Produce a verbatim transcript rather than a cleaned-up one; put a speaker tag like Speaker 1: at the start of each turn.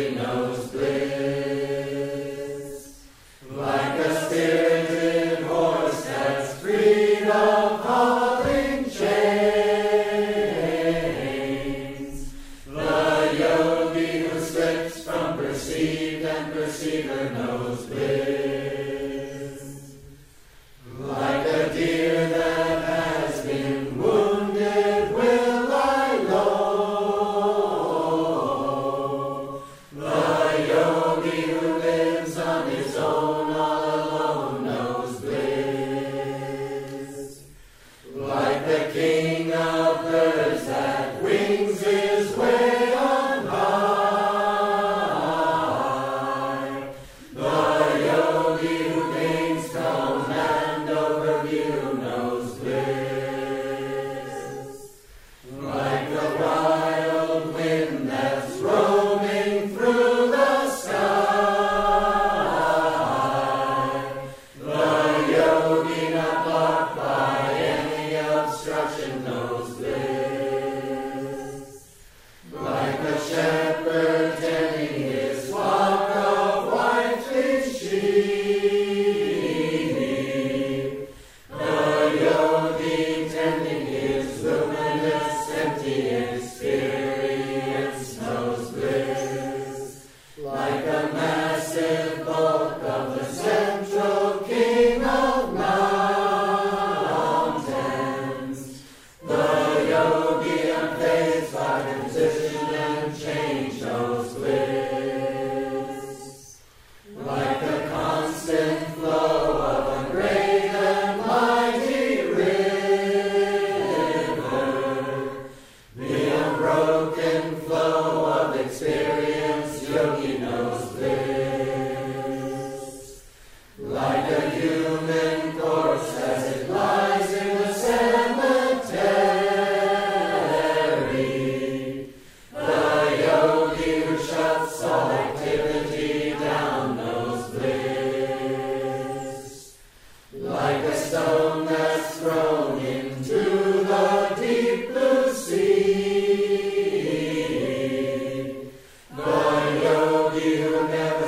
Speaker 1: yogi knows bliss. Like a spirited horse that's freed of hauling chains, the yogi who slips from perceived and perceiver knows bliss. Like a deer that has been wounded will lie low, the yogi who lives on his own all alone knows bliss. Like the king of birds that wings his way on high, the yogi who gains command over view knows bliss. Like the wild wind that's roaming through the sky, the yogi not blocked by any obstruction knows bliss. Like a shepherd tending his flock of white-fleeced sheep, the yogi tending his luminous empty experience knows bliss. Like a massive bulk of the central king of mountains, the yogi unfazed by position and change knows bliss. Like the constant flow of a great and mighty river, the unbroken flow of experience, yogi knows bliss. Like a human corpse as it lies in the cemetery, the yogi who shuts all activity down knows bliss. Like a stone that's thrown into the deep blue sea, the yogi who never